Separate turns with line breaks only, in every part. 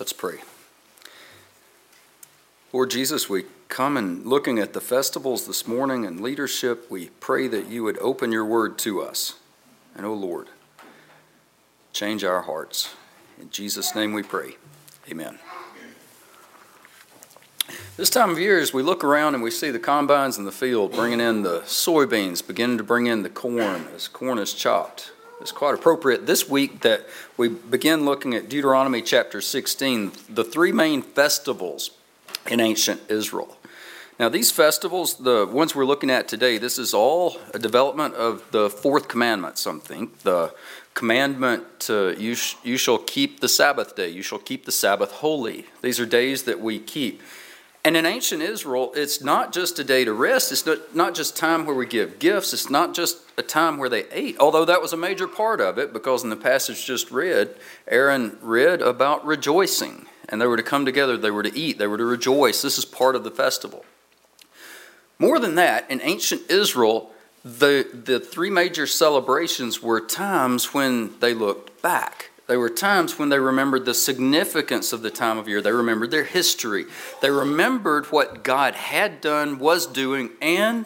Let's pray. Lord Jesus, we come and looking at the festivals this morning and leadership, we pray that you would open your word to us. And oh Lord, change our hearts. In Jesus' name we pray. Amen. This time of year, as we look around and we see the combines in the field bringing in the soybeans, beginning to bring in the corn as corn is chopped, it's quite appropriate this week that we begin looking at Deuteronomy chapter 16, the three main festivals in ancient Israel. Now these festivals, the ones we're looking at today, this is all a development of the fourth commandment, some think. The commandment, you shall keep the Sabbath day, you shall keep the Sabbath holy. These are days that we keep. And in ancient Israel, it's not just a day to rest. It's not just time where we give gifts. It's not just a time where they ate, although that was a major part of it, because in the passage just read, Aaron read about rejoicing. And they were to come together, they were to eat, they were to rejoice. This is part of the festival. More than that, in ancient Israel, the three major celebrations were times when they looked back. They were times when they remembered the significance of the time of year. They remembered their history. They remembered what God had done, was doing, and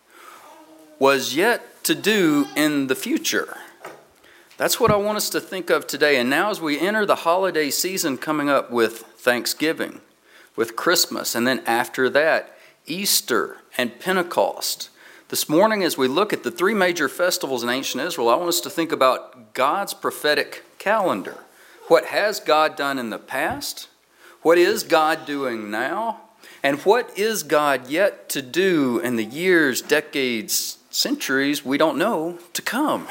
was yet to do in the future. That's what I want us to think of today. And now as we enter the holiday season coming up with Thanksgiving, with Christmas, and then after that, Easter and Pentecost. This morning, as we look at the three major festivals in ancient Israel, I want us to think about God's prophetic calendar. What has God done in the past? What is God doing now? And what is God yet to do in the years, decades, centuries, we don't know, to come?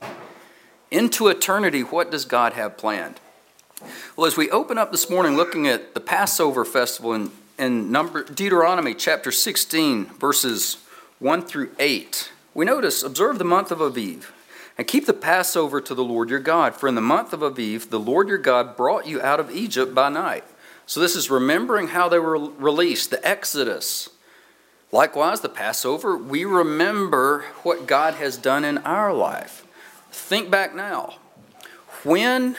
Into eternity, what does God have planned? Well, as we open up this morning looking at the Passover festival in Deuteronomy chapter 16, verses 1 through 8, we notice, observe the month of Aviv, and keep the Passover to the Lord your God. For in the month of Aviv, the Lord your God brought you out of Egypt by night. So this is remembering how they were released, the Exodus. Likewise, the Passover, we remember what God has done in our life. Think back now. When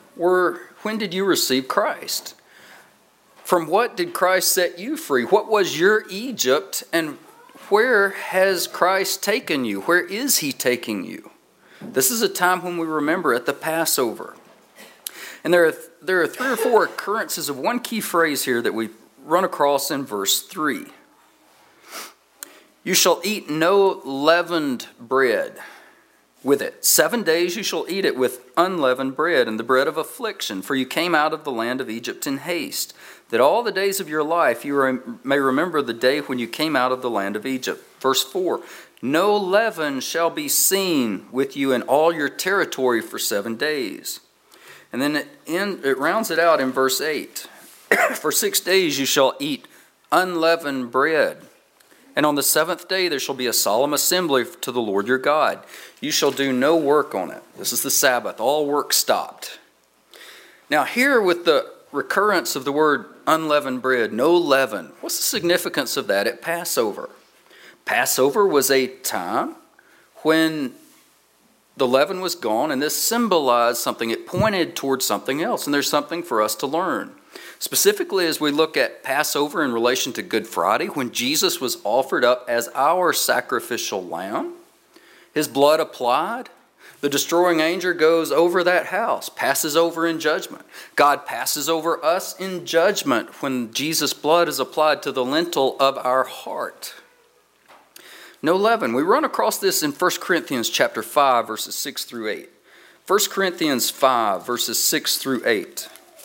did you receive Christ? From what did Christ set you free? What was your Egypt, and where has Christ taken you? Where is he taking you? This is a time when we remember at the Passover. And there are three or four occurrences of one key phrase here that we run across in verse 3. You shall eat no leavened bread with it. 7 days you shall eat it with unleavened bread and the bread of affliction, for you came out of the land of Egypt in haste, that all the days of your life you may remember the day when you came out of the land of Egypt. Verse 4, no leaven shall be seen with you in all your territory for 7 days. And then it rounds it out in verse 8. For 6 days you shall eat unleavened bread. And on the seventh day there shall be a solemn assembly to the Lord your God. You shall do no work on it. This is the Sabbath. All work stopped. Now here with the recurrence of the word unleavened bread, no leaven. What's the significance of that at Passover? Passover was a time when the leaven was gone, and this symbolized something. It pointed towards something else, and there's something for us to learn. Specifically, as we look at Passover in relation to Good Friday, when Jesus was offered up as our sacrificial lamb, his blood applied, the destroying angel goes over that house, passes over in judgment. God passes over us in judgment when Jesus' blood is applied to the lintel of our heart. No leaven. We run across this in 1 Corinthians chapter 5, verses 6 through 8. 1 Corinthians 5, verses 6 through 8.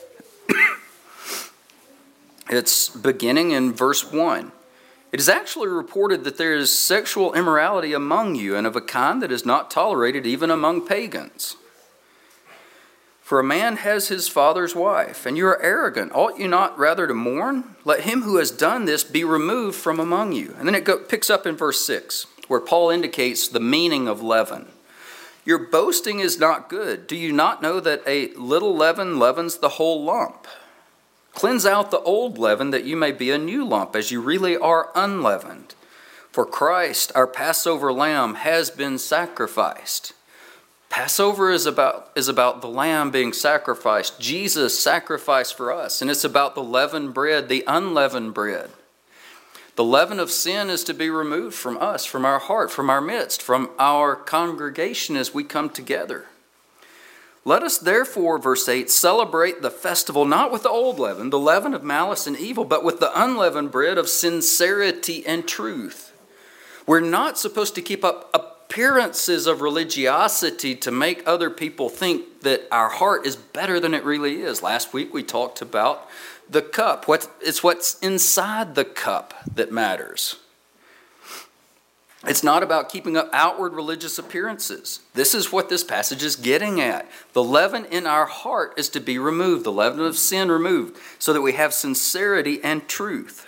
It's beginning in verse 1. It is actually reported that there is sexual immorality among you, and of a kind that is not tolerated even among pagans. For a man has his father's wife, and you are arrogant. Ought you not rather to mourn? Let him who has done this be removed from among you. And then it picks up in verse 6, where Paul indicates the meaning of leaven. Your boasting is not good. Do you not know that a little leaven leavens the whole lump? Cleanse out the old leaven that you may be a new lump, as you really are unleavened. For Christ, our Passover lamb, has been sacrificed. Passover is about the lamb being sacrificed. Jesus sacrificed for us. And it's about the leavened bread, the unleavened bread. The leaven of sin is to be removed from us, from our heart, from our midst, from our congregation as we come together. Let us therefore, verse 8, celebrate the festival not with the old leaven, the leaven of malice and evil, but with the unleavened bread of sincerity and truth. We're not supposed to keep up appearances of religiosity to make other people think that our heart is better than it really is. Last week we talked about the cup. It's what's inside the cup that matters. It's not about keeping up outward religious appearances. This is what this passage is getting at. The leaven in our heart is to be removed, the leaven of sin removed, so that we have sincerity and truth.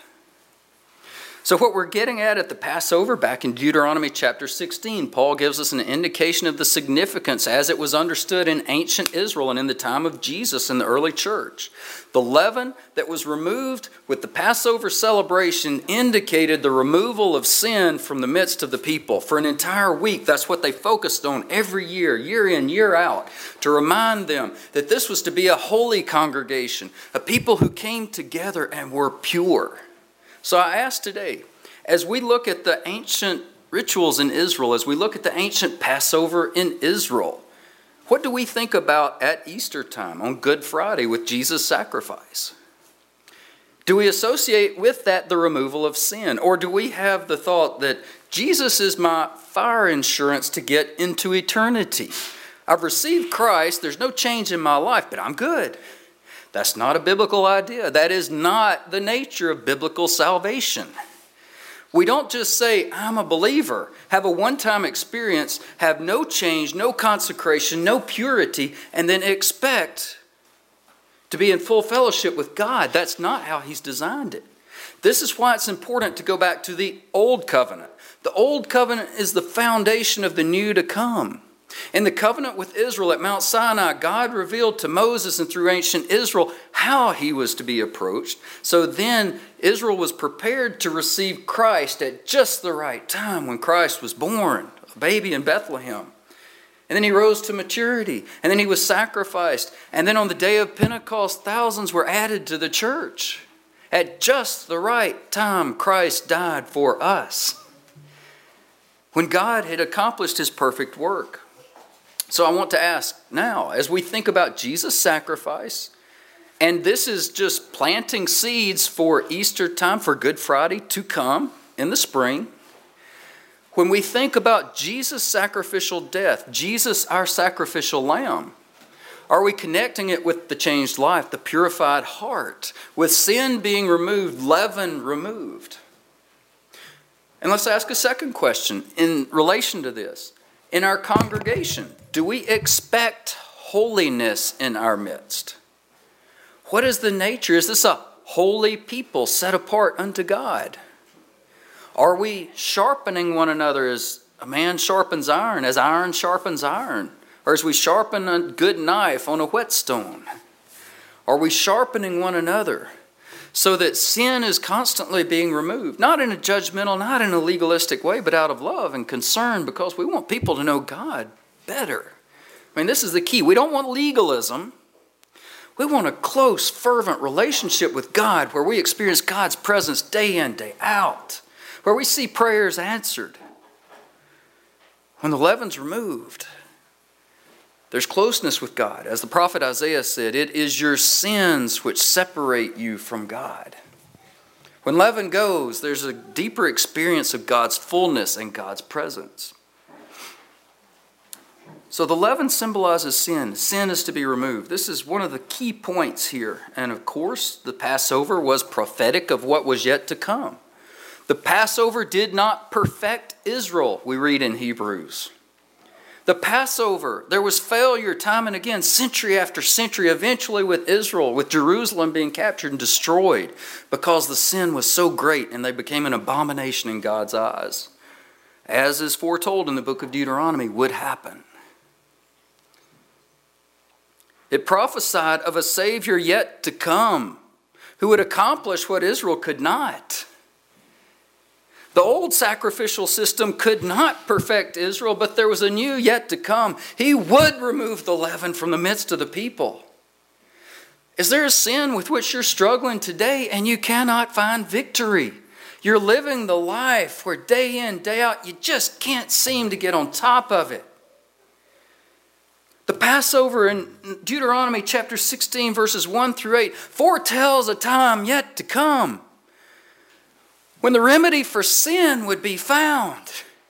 So what we're getting at the Passover, back in Deuteronomy chapter 16, Paul gives us an indication of the significance as it was understood in ancient Israel and in the time of Jesus in the early church. The leaven that was removed with the Passover celebration indicated the removal of sin from the midst of the people. For an entire week, that's what they focused on every year, year in, year out, to remind them that this was to be a holy congregation, a people who came together and were pure. So I ask today, as we look at the ancient rituals in Israel, as we look at the ancient Passover in Israel, what do we think about at Easter time on Good Friday with Jesus' sacrifice? Do we associate with that the removal of sin? Or do we have the thought that Jesus is my fire insurance to get into eternity? I've received Christ, there's no change in my life, but I'm good. That's not a biblical idea. That is not the nature of biblical salvation. We don't just say, I'm a believer, have a one-time experience, have no change, no consecration, no purity, and then expect to be in full fellowship with God. That's not how He's designed it. This is why it's important to go back to the Old Covenant. The Old Covenant is the foundation of the new to come. In the covenant with Israel at Mount Sinai, God revealed to Moses and through ancient Israel how he was to be approached. So then Israel was prepared to receive Christ at just the right time when Christ was born, a baby in Bethlehem. And then he rose to maturity, and then he was sacrificed. And then on the day of Pentecost, thousands were added to the church. At just the right time, Christ died for us, when God had accomplished His perfect work. So I want to ask now, as we think about Jesus' sacrifice, and this is just planting seeds for Easter time, for Good Friday to come in the spring. When we think about Jesus' sacrificial death, Jesus, our sacrificial lamb, are we connecting it with the changed life, the purified heart, with sin being removed, leaven removed? And let's ask a second question in relation to this. In our congregation, do we expect holiness in our midst? What is the nature? Is this a holy people set apart unto God? Are we sharpening one another as a man sharpens iron, as iron sharpens iron? Or as we sharpen a good knife on a whetstone? Are we sharpening one another so that sin is constantly being removed? Not in a judgmental, not in a legalistic way, but out of love and concern, because we want people to know God better. I mean, this is the key. We don't want legalism. We want a close, fervent relationship with God where we experience God's presence day in, day out, where we see prayers answered. When the leaven's removed, there's closeness with God. As the prophet Isaiah said, it is your sins which separate you from God. When leaven goes, there's a deeper experience of God's fullness and God's presence. So the leaven symbolizes sin. Sin is to be removed. This is one of the key points here. And of course, the Passover was prophetic of what was yet to come. The Passover did not perfect Israel, we read in Hebrews. The Passover, there was failure time and again, century after century, eventually with Israel, with Jerusalem being captured and destroyed because the sin was so great and they became an abomination in God's eyes, as is foretold in the book of Deuteronomy would happen. It prophesied of a Savior yet to come who would accomplish what Israel could not. The old sacrificial system could not perfect Israel, but there was a new yet to come. He would remove the leaven from the midst of the people. Is there a sin with which you're struggling today and you cannot find victory? You're living the life where day in, day out, you just can't seem to get on top of it. The Passover in Deuteronomy chapter 16, verses 1 through 8, foretells a time yet to come when the remedy for sin would be found.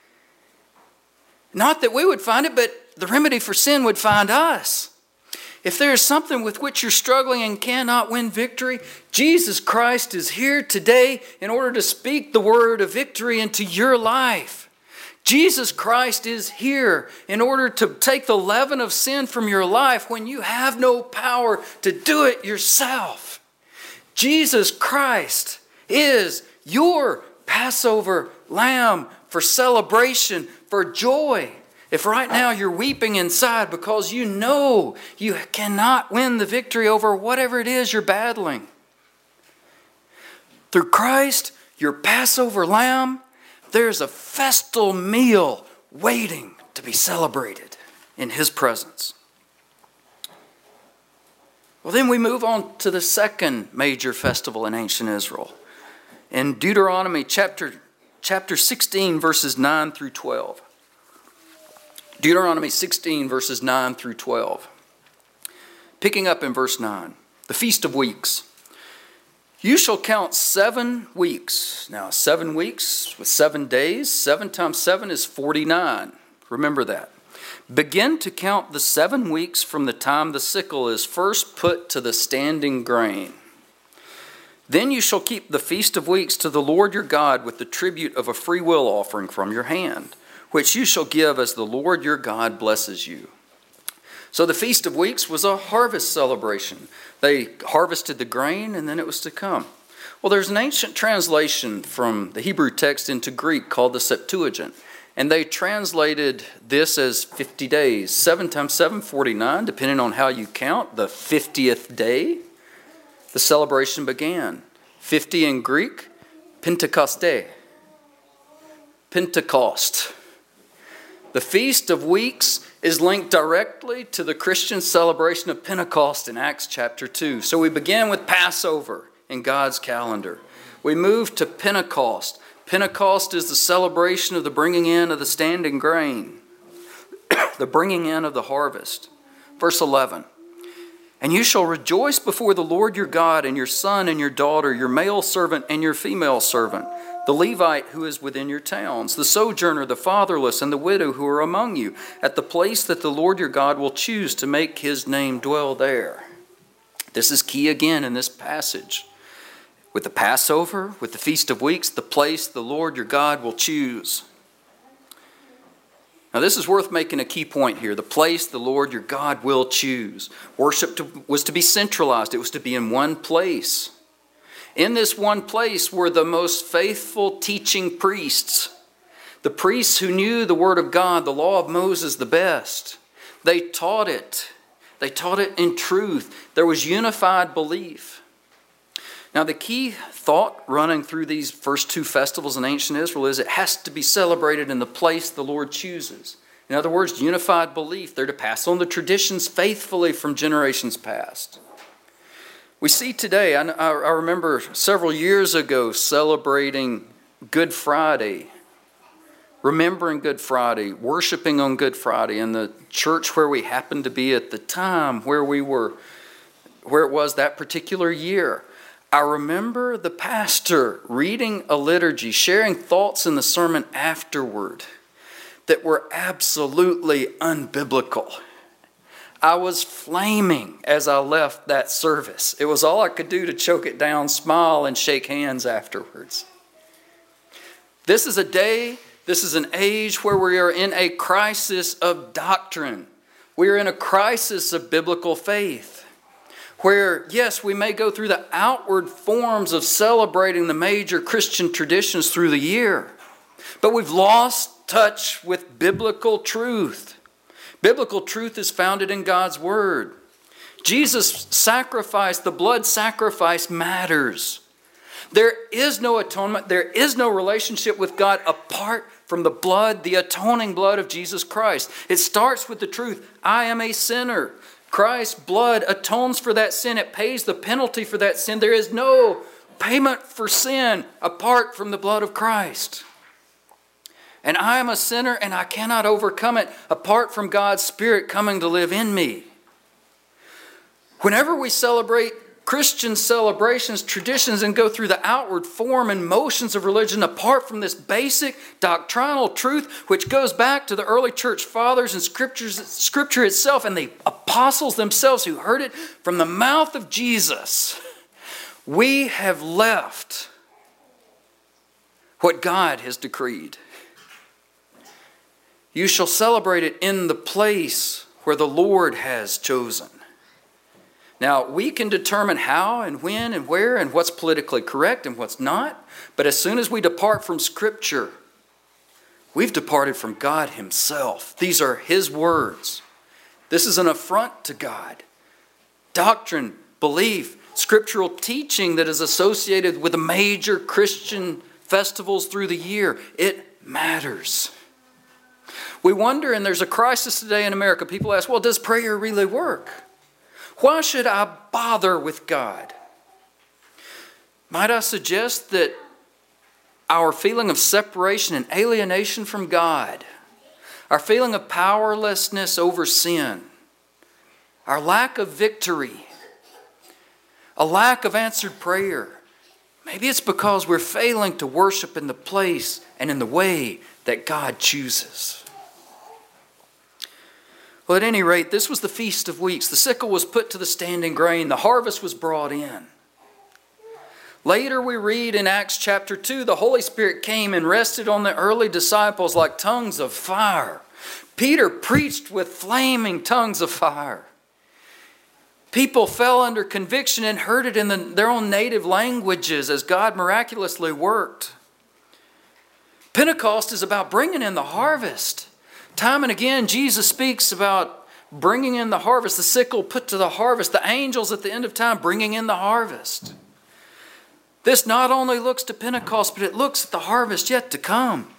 Not that we would find it, but the remedy for sin would find us. If there is something with which you're struggling and cannot win victory, Jesus Christ is here today in order to speak the word of victory into your life. Jesus Christ is here in order to take the leaven of sin from your life when you have no power to do it yourself. Jesus Christ is your Passover lamb for celebration, for joy. If right now you're weeping inside because you know you cannot win the victory over whatever it is you're battling, through Christ, your Passover lamb, there's a festal meal waiting to be celebrated in His presence. Well, then we move on to the second major festival in ancient Israel. In Deuteronomy chapter 16, verses 9 through 12. Deuteronomy 16, verses 9 through 12. Picking up in verse 9, the Feast of Weeks. You shall count 7 weeks. Now, 7 weeks with 7 days. 7 times 7 is 49. Remember that. Begin to count the 7 weeks from the time the sickle is first put to the standing grain. Then you shall keep the Feast of Weeks to the Lord your God with the tribute of a freewill offering from your hand, which you shall give as the Lord your God blesses you. So the Feast of Weeks was a harvest celebration. They harvested the grain and then it was to come. Well, there's an ancient translation from the Hebrew text into Greek called the Septuagint. And they translated this as 50 days. 7 times 7, 49, depending on how you count. The 50th day, the celebration began. 50 in Greek, Pentekoste. Pentecost. The Feast of Weeks is linked directly to the Christian celebration of Pentecost in Acts chapter 2. So we begin with Passover in God's calendar. We move to Pentecost. Pentecost is the celebration of the bringing in of the standing grain, the bringing in of the harvest. Verse 11, and you shall rejoice before the Lord your God and your son and your daughter, your male servant and your female servant, the Levite who is within your towns, the sojourner, the fatherless, and the widow who are among you, at the place that the Lord your God will choose to make His name dwell there. This is key again in this passage. With the Passover, with the Feast of Weeks, the place the Lord your God will choose. Now this is worth making a key point here. The place the Lord your God will choose. Worship was to be centralized. It was to be in one place. In this one place were the most faithful teaching priests. The priests who knew the Word of God, the law of Moses, the best. They taught it. They taught it in truth. There was unified belief. Now the key thought running through these first 2 festivals in ancient Israel is it has to be celebrated in the place the Lord chooses. In other words, unified belief. They're to pass on the traditions faithfully from generations past. We see today, I remember several years ago celebrating Good Friday, remembering Good Friday, worshiping on Good Friday in the church where we happened to be at the time, where it was that particular year. I remember the pastor reading a liturgy, sharing thoughts in the sermon afterward that were absolutely unbiblical. I was flaming as I left that service. It was all I could do to choke it down, smile, and shake hands afterwards. This is a day, this is an age where we are in a crisis of doctrine. We are in a crisis of biblical faith. Where, yes, we may go through the outward forms of celebrating the major Christian traditions through the year, but we've lost touch with biblical truth. Biblical truth is founded in God's Word. Jesus' sacrifice, the blood sacrifice, matters. There is no atonement. There is no relationship with God apart from the blood, the atoning blood of Jesus Christ. It starts with the truth, I am a sinner. Christ's blood atones for that sin. It pays the penalty for that sin. There is no payment for sin apart from the blood of Christ. And I am a sinner and I cannot overcome it apart from God's Spirit coming to live in me. Whenever we celebrate Christian celebrations, traditions, and go through the outward form and motions of religion apart from this basic doctrinal truth, which goes back to the early church fathers and Scripture itself and the apostles themselves who heard it from the mouth of Jesus, we have left what God has decreed. You shall celebrate it in the place where the Lord has chosen. Now, we can determine how and when and where and what's politically correct and what's not. But as soon as we depart from Scripture, we've departed from God Himself. These are His words. This is an affront to God. Doctrine, belief, scriptural teaching that is associated with the major Christian festivals through the year, it matters. We wonder, and there's a crisis today in America. People ask, well, does prayer really work? Why should I bother with God? Might I suggest that our feeling of separation and alienation from God, our feeling of powerlessness over sin, our lack of victory, a lack of answered prayer, maybe it's because we're failing to worship in the place and in the way that God chooses. Well, at any rate, this was the Feast of Weeks. The sickle was put to the standing grain. The harvest was brought in. Later we read in Acts chapter 2, the Holy Spirit came and rested on the early disciples like tongues of fire. Peter preached with flaming tongues of fire. People fell under conviction and heard it in their own native languages as God miraculously worked. Pentecost is about bringing in the harvest. Time and again, Jesus speaks about bringing in the harvest, the sickle put to the harvest, the angels at the end of time bringing in the harvest. This not only looks to Pentecost, but it looks at the harvest yet to come.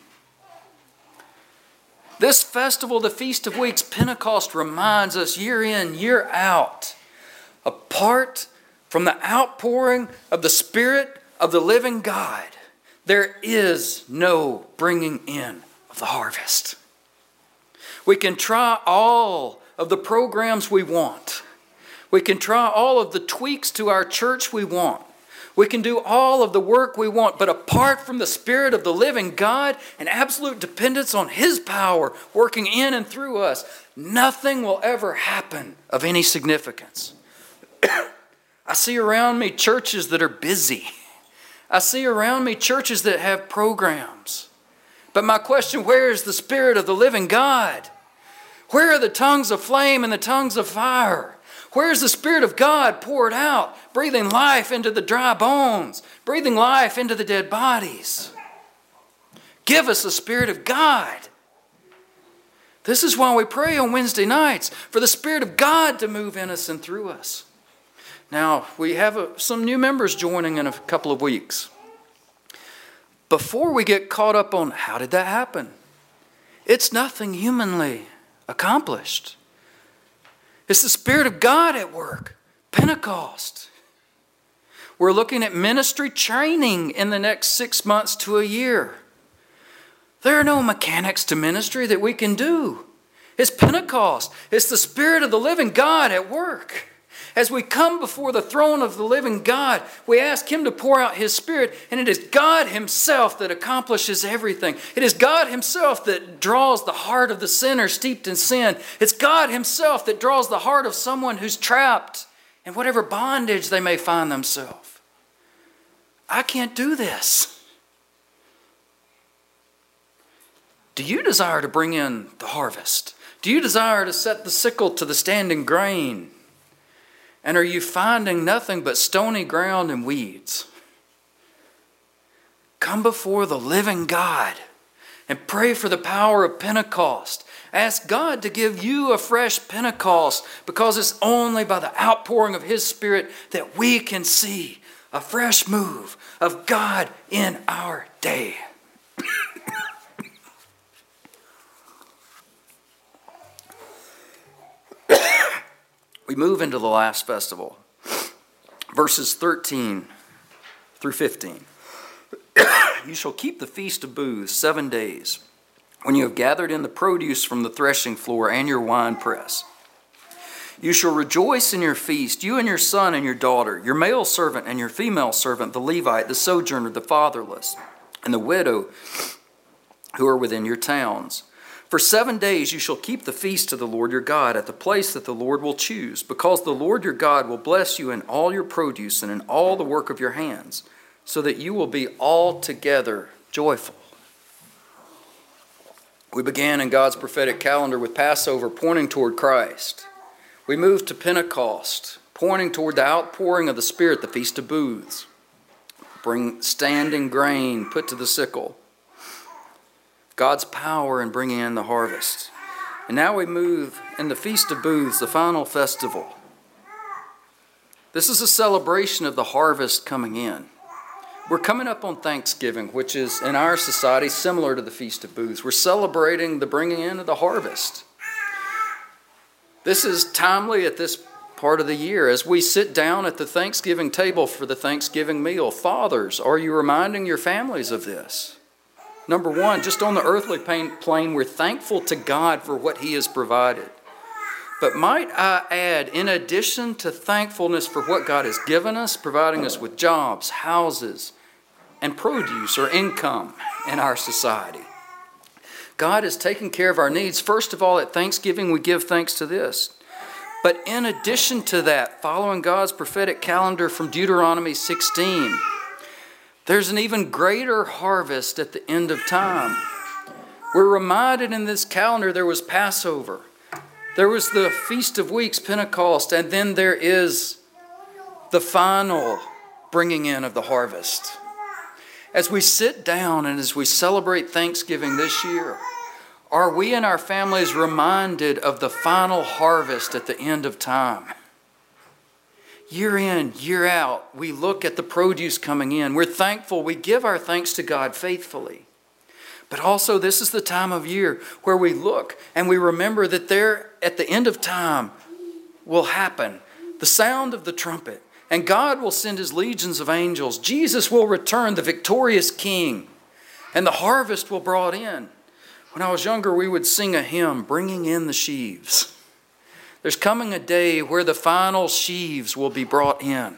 This festival, the Feast of Weeks, Pentecost, reminds us year in, year out, apart from the outpouring of the Spirit of the living God, there is no bringing in of the harvest. We can try all of the programs we want. We can try all of the tweaks to our church we want. We can do all of the work we want, but apart from the Spirit of the living God and absolute dependence on His power working in and through us, nothing will ever happen of any significance. I see around me churches that are busy. I see around me churches that have programs. But my question, where is the Spirit of the living God? Where are the tongues of flame and the tongues of fire? Where is the Spirit of God poured out, breathing life into the dry bones, breathing life into the dead bodies? Give us the Spirit of God. This is why we pray on Wednesday nights, for the Spirit of God to move in us and through us. Now, we have some new members joining in a couple of weeks. Before we get caught up on how did that happen, it's nothing humanly accomplished. It's the Spirit of God at work. Pentecost. We're looking at ministry training in the next 6 months to a year. There are no mechanics to ministry that we can do. It's Pentecost. It's the Spirit of the living God at work. As we come before the throne of the living God, we ask Him to pour out His Spirit, and it is God Himself that accomplishes everything. It is God Himself that draws the heart of the sinner steeped in sin. It's God Himself that draws the heart of someone who's trapped in whatever bondage they may find themselves. I can't do this. Do you desire to bring in the harvest? Do you desire to set the sickle to the standing grain? And are you finding nothing but stony ground and weeds? Come before the living God and pray for the power of Pentecost. Ask God to give you a fresh Pentecost, because it's only by the outpouring of His Spirit that we can see A fresh move of God in our day. We move into the last festival, verses 13 through 15. You shall keep the Feast of Booths 7 days, when you have gathered in the produce from the threshing floor and your winepress. You shall rejoice in your feast, you and your son and your daughter, your male servant and your female servant, the Levite, the sojourner, the fatherless, and the widow who are within your towns. For 7 days you shall keep the feast to the Lord your God at the place that the Lord will choose, because the Lord your God will bless you in all your produce and in all the work of your hands, so that you will be altogether joyful. We began in God's prophetic calendar with Passover, pointing toward Christ. We moved to Pentecost, pointing toward the outpouring of the Spirit, the Feast of Booths. Bring standing grain put to the sickle. God's power in bringing in the harvest. And now we move in the Feast of Booths, the final festival. This is a celebration of the harvest coming in. We're coming up on Thanksgiving, which is in our society similar to the Feast of Booths. We're celebrating the bringing in of the harvest. This is timely at this part of the year. As we sit down at the Thanksgiving table for the Thanksgiving meal, fathers, are you reminding your families of this? Number one, just on the earthly plane, we're thankful to God for what He has provided. But might I add, in addition to thankfulness for what God has given us, providing us with jobs, houses, and produce or income in our society, God is taking care of our needs. First of all, at Thanksgiving, we give thanks to this. But in addition to that, following God's prophetic calendar from Deuteronomy 16, there's an even greater harvest at the end of time. We're reminded in this calendar there was Passover. There was the Feast of Weeks, Pentecost, and then there is the final bringing in of the harvest. As we sit down and as we celebrate Thanksgiving this year, are we and our families reminded of the final harvest at the end of time? Year in, year out, we look at the produce coming in. We're thankful. We give our thanks to God faithfully. But also, this is the time of year where we look and we remember that there, at the end of time, will happen the sound of the trumpet, and God will send His legions of angels. Jesus will return, the victorious King, and the harvest will be brought in. When I was younger, we would sing a hymn, Bringing in the Sheaves. There's coming a day where the final sheaves will be brought in.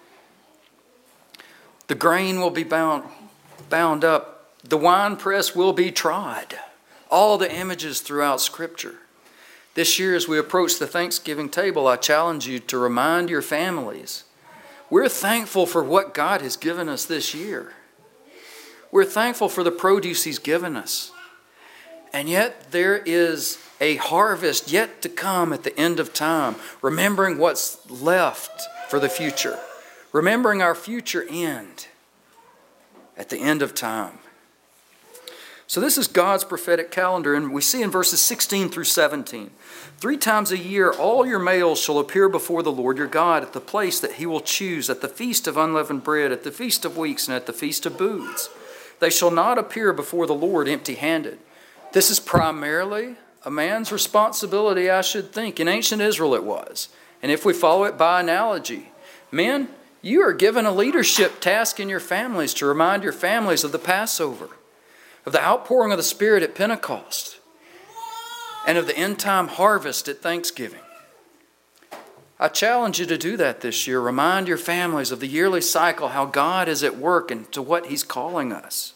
The grain will be bound up. The winepress will be trod. All the images throughout Scripture. This year, as we approach the Thanksgiving table, I challenge you to remind your families, we're thankful for what God has given us this year. We're thankful for the produce He's given us. And yet there is a harvest yet to come at the end of time, remembering what's left for the future, remembering our future end at the end of time. So this is God's prophetic calendar, and we see in verses 16 through 17, 3 times a year all your males shall appear before the Lord your God at the place that He will choose, at the Feast of Unleavened Bread, at the Feast of Weeks, and at the Feast of Booths. They shall not appear before the Lord empty-handed. This is primarily a man's responsibility, I should think. In ancient Israel it was. And if we follow it by analogy, men, you are given a leadership task in your families to remind your families of the Passover, of the outpouring of the Spirit at Pentecost, and of the end-time harvest at Thanksgiving. I challenge you to do that this year. Remind your families of the yearly cycle, how God is at work and to what He's calling us.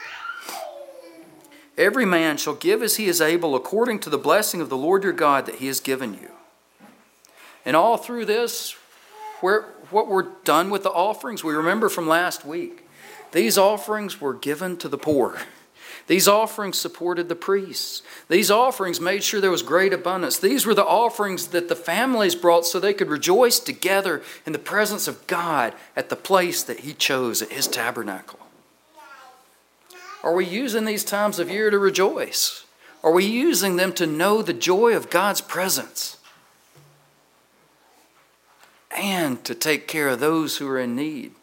Every man shall give as he is able according to the blessing of the Lord your God that He has given you. And all through this, what we're done with the offerings, we remember from last week. These offerings were given to the poor. These offerings supported the priests. These offerings made sure there was great abundance. These were the offerings that the families brought so they could rejoice together in the presence of God at the place that He chose, at His tabernacle. Are we using these times of year to rejoice? Are we using them to know the joy of God's presence and to take care of those who are in need?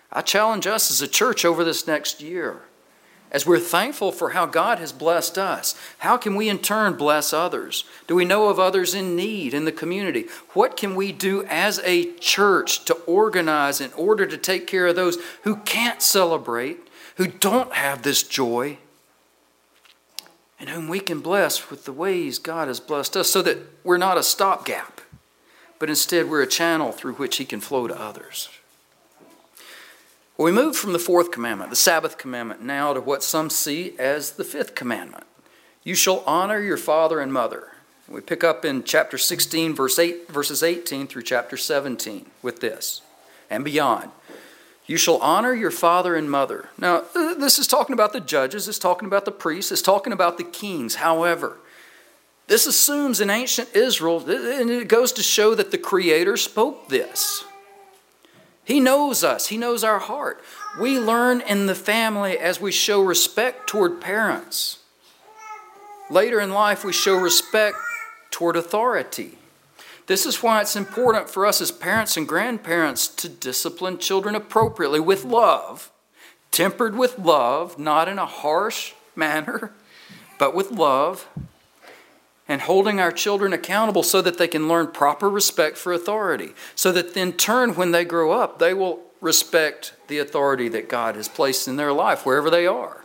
I challenge us as a church over this next year, as we're thankful for how God has blessed us, how can we in turn bless others? Do we know of others in need in the community? What can we do as a church to organize in order to take care of those who can't celebrate, who don't have this joy, and whom we can bless with the ways God has blessed us, so that we're not a stopgap, but instead we're a channel through which He can flow to others. Well, we move from the fourth commandment, the Sabbath commandment, now to what some see as the fifth commandment. You shall honor your father and mother. We pick up in chapter 16, verses 18 through chapter 17 with this and beyond. You shall honor your father and mother. Now, this is talking about the judges, it's talking about the priests, it's talking about the kings. However, this assumes in ancient Israel, and it goes to show that the Creator spoke this. He knows us. He knows our heart. We learn in the family as we show respect toward parents. Later in life, we show respect toward authority. This is why it's important for us as parents and grandparents to discipline children appropriately with love, tempered with love, not in a harsh manner, but with love, and holding our children accountable so that they can learn proper respect for authority, so that in turn, when they grow up, they will respect the authority that God has placed in their life, wherever they are.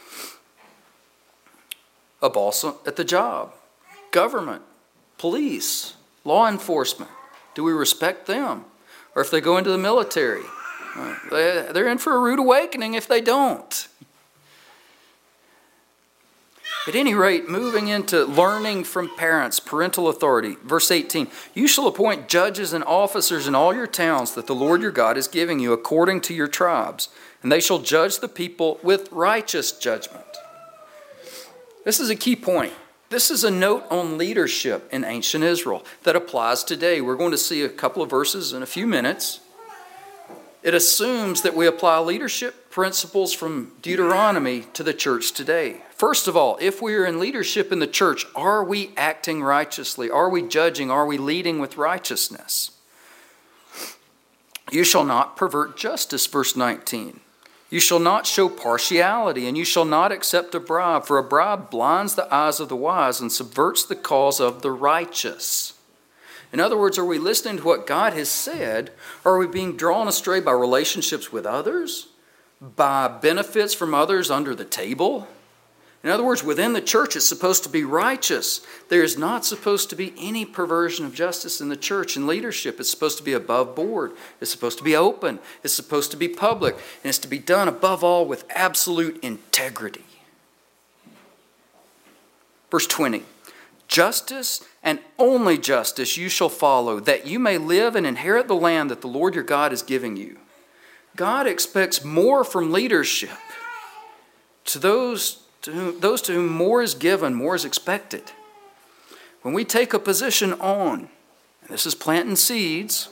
A boss at the job, government, police, law enforcement. Do we respect them? Or if they go into the military, they're in for a rude awakening if they don't. At any rate, moving into learning from parents, parental authority. Verse 18, you shall appoint judges and officers in all your towns that the Lord your God is giving you according to your tribes, and they shall judge the people with righteous judgment. This is a key point. This is a note on leadership in ancient Israel that applies today. We're going to see a couple of verses in a few minutes. It assumes that we apply leadership principles from Deuteronomy to the church today. First of all, if we are in leadership in the church, are we acting righteously? Are we judging? Are we leading with righteousness? You shall not pervert justice, verse 19. You shall not show partiality, and you shall not accept a bribe, for a bribe blinds the eyes of the wise and subverts the cause of the righteous. In other words, are we listening to what God has said, or are we being drawn astray by relationships with others, by benefits from others under the table? In other words, within the church, it's supposed to be righteous. There is not supposed to be any perversion of justice in the church. In leadership, it's supposed to be above board. It's supposed to be open. It's supposed to be public. And it's to be done above all with absolute integrity. Verse 20. Justice and only justice you shall follow, that you may live and inherit the land that the Lord your God is giving you. God expects more from leadership. To those to whom more is given, more is expected. When we take a position on, and this is planting seeds,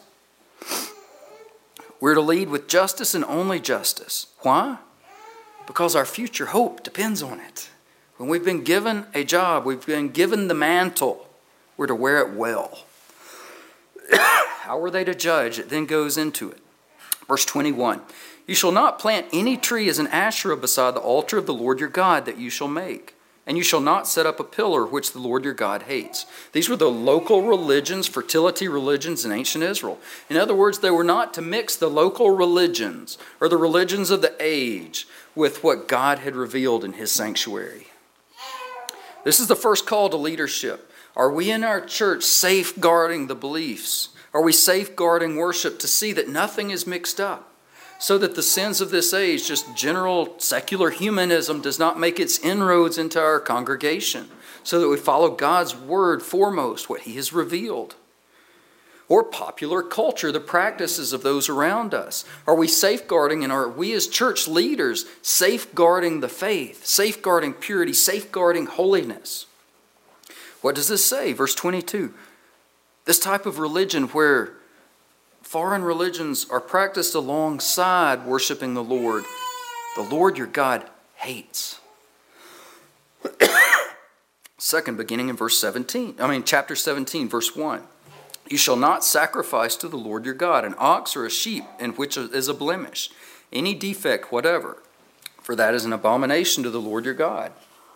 we're to lead with justice and only justice. Why? Because our future hope depends on it. When we've been given a job, we've been given the mantle, we're to wear it well. How are they to judge? It then goes into it. Verse 21, you shall not plant any tree as an Asherah beside the altar of the Lord your God that you shall make. And you shall not set up a pillar which the Lord your God hates. These were the local religions, fertility religions in ancient Israel. In other words, they were not to mix the local religions or the religions of the age with what God had revealed in His sanctuary. This is the first call to leadership. Are we in our church safeguarding the beliefs? Are we safeguarding worship to see that nothing is mixed up? So that the sins of this age, just general secular humanism, does not make its inroads into our congregation. So that we follow God's word foremost, what He has revealed. Or popular culture, the practices of those around us. Are we safeguarding, and are we as church leaders safeguarding the faith, safeguarding purity, safeguarding holiness? What does this say? Verse 22. This type of religion where foreign religions are practiced alongside worshiping the Lord your God hates. Second, beginning in chapter 17, verse 1. You shall not sacrifice to the Lord your God an ox or a sheep in which is a blemish. any defect whatever, for that is an abomination to the Lord your God.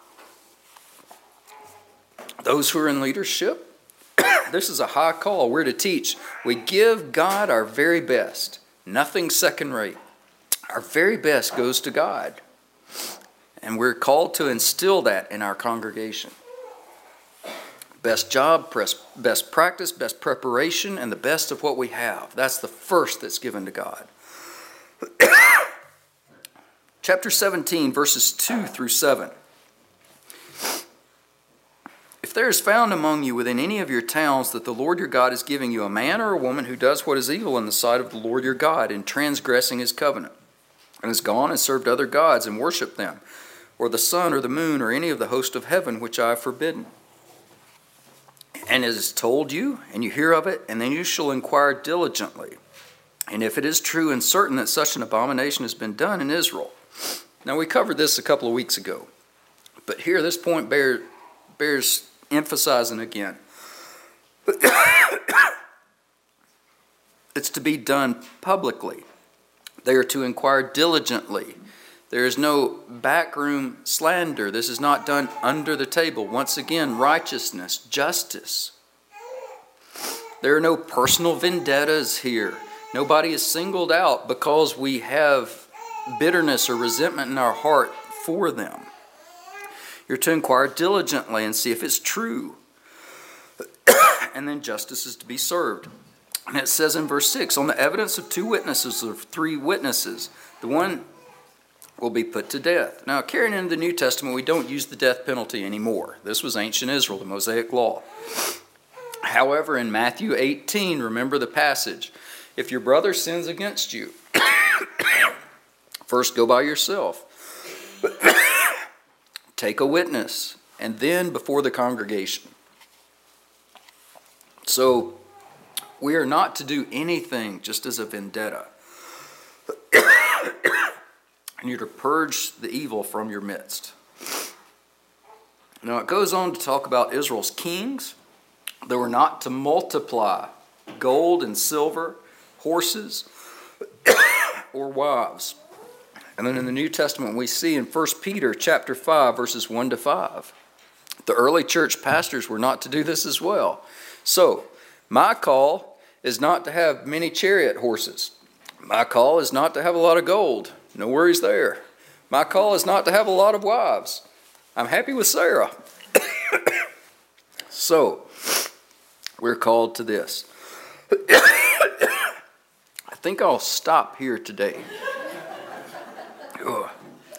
Those who are in leadership, this is a high call. We're to teach. We give God our very best, nothing second rate. Our very best goes to God. And we're called to instill that in our congregation. Best job, best practice, best preparation, and the best of what we have. That's the first that's given to God. Chapter 17, verses 2 through 7. If there is found among you within any of your towns that the Lord your God is giving you a man or a woman who does what is evil in the sight of the Lord your God in transgressing his covenant, and has gone and served other gods and worshipped them, or the sun or the moon or any of the host of heaven which I have forbidden, and it is told you, and you hear of it, and then you shall inquire diligently. And if it is true and certain that such an abomination has been done in Israel. Now, we covered this a couple of weeks ago, but here this point bears emphasizing again. It's to be done publicly. They are to inquire diligently. There is no backroom slander. This is not done under the table. Once again, righteousness, justice. There are no personal vendettas here. Nobody is singled out because we have bitterness or resentment in our heart for them. You're to inquire diligently and see if it's true. And then justice is to be served. And it says in verse 6, on the evidence of 2 witnesses or 3 witnesses, the one will be put to death. Now, carrying into the New Testament, we don't use the death penalty anymore. This was ancient Israel, the Mosaic Law. However, in Matthew 18, remember the passage. If your brother sins against you, first go by yourself. Take a witness, and then before the congregation. So, we are not to do anything just as a vendetta. And you're to purge the evil from your midst. Now it goes on to talk about Israel's kings. They were not to multiply gold and silver, horses, or wives. And then in the New Testament we see in 1 Peter chapter 5, verses 1 to 5. The early church pastors were not to do this as well. So, my call is not to have many chariot horses. My call is not to have a lot of gold. No worries there. My call is not to have a lot of wives. I'm happy with Sarah. So, we're called to this. I think I'll stop here today. Ugh.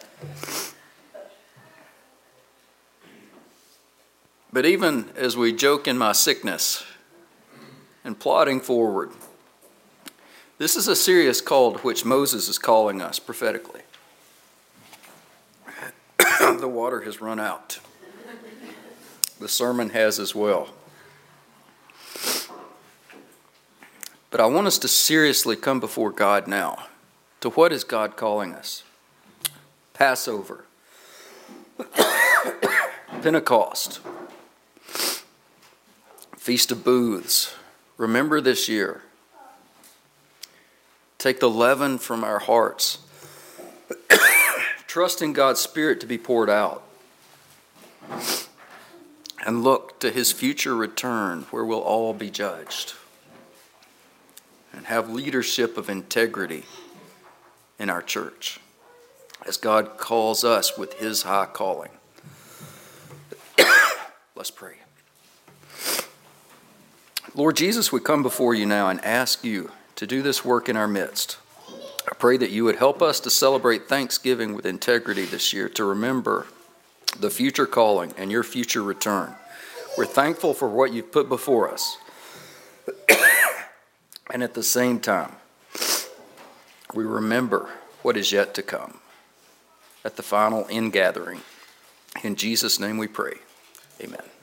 But even as we joke in my sickness and plodding forward, this is a serious call to which Moses is calling us prophetically. The water has run out. The sermon has as well. But I want us to seriously come before God now. To what is God calling us? Passover. Pentecost. Feast of Booths. Remember this year. Take the leaven from our hearts. Trust in God's Spirit to be poured out. And look to His future return where we'll all be judged. And have leadership of integrity in our church as God calls us with His high calling. Let's pray. Lord Jesus, we come before you now and ask you to do this work in our midst. I pray that you would help us to celebrate Thanksgiving with integrity this year, to remember the future calling and your future return. We're thankful for what you've put before us. And at the same time, we remember what is yet to come at the final ingathering. In Jesus' name we pray. Amen.